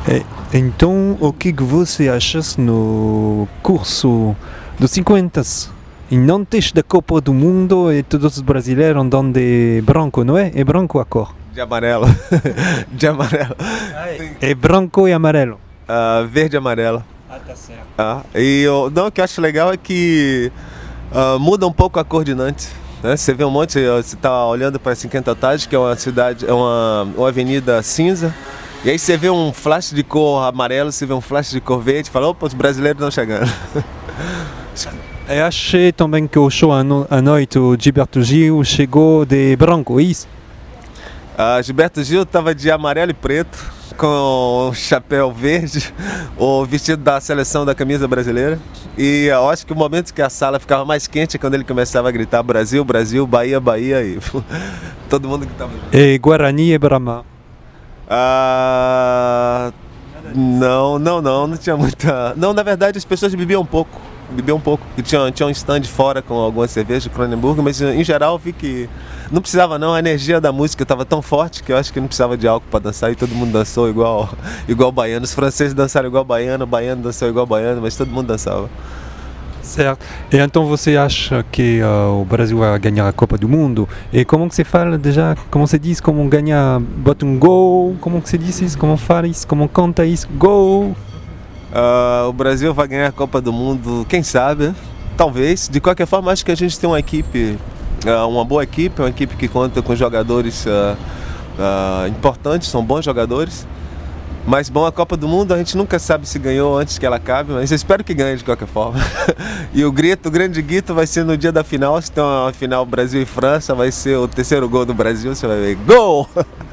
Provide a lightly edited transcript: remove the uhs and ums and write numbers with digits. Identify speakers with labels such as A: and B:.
A: Então, o que você acha no curso dos 50 e antes da Copa do Mundo e todos os brasileiros andam de branco, não é? É branco a cor?
B: De amarelo. De amarelo.
A: É branco e amarelo.
B: Verde e amarelo.
A: Tá certo.
B: O que eu acho legal é que muda um pouco a cor de Nantes. Né? Você vê um monte, você está olhando para 50 Otários, que é uma cidade, é uma avenida cinza, e aí você vê um flash de cor amarelo, você vê um flash de cor verde, fala, opa, os brasileiros estão chegando.
A: Eu achei também que o show à noite, o Gilberto Gil, chegou de branco, isso?
B: Gilberto Gil estava de amarelo e preto, com o chapéu verde, o vestido da seleção da camisa brasileira. E eu acho que o momento que a sala ficava mais quente é quando ele começava a gritar Brasil, Brasil, Bahia, Bahia, e todo mundo que estava junto.
A: E Guarani e Brahma?
B: Não tinha muita... Não, na verdade as pessoas bebiam um pouco, porque tinha um stand fora com algumas cervejas de Kronenburg, mas em geral eu vi que não precisava não, a energia da música estava tão forte que eu acho que não precisava de álcool para dançar e todo mundo dançou igual baiano. Os franceses dançaram igual baiano, o baiano dançou igual baiano, mas todo mundo dançava.
A: Certo. E então você acha que o Brasil vai ganhar a Copa do Mundo? E como que se fala déjà? Como se diz? Como ganhar? Bota um gol? Como que se diz isso? Como fala isso? Como conta isso? Gol!
B: O Brasil vai ganhar a Copa do Mundo, quem sabe? Talvez. De qualquer forma, acho que a gente tem uma equipe, uma boa equipe, uma equipe que conta com jogadores importantes, são bons jogadores. Mas bom, a Copa do Mundo a gente nunca sabe se ganhou antes que ela acabe, mas eu espero que ganhe de qualquer forma. E o grande grito vai ser no dia da final, se tem uma final Brasil e França, vai ser o terceiro gol do Brasil, você vai ver, gol!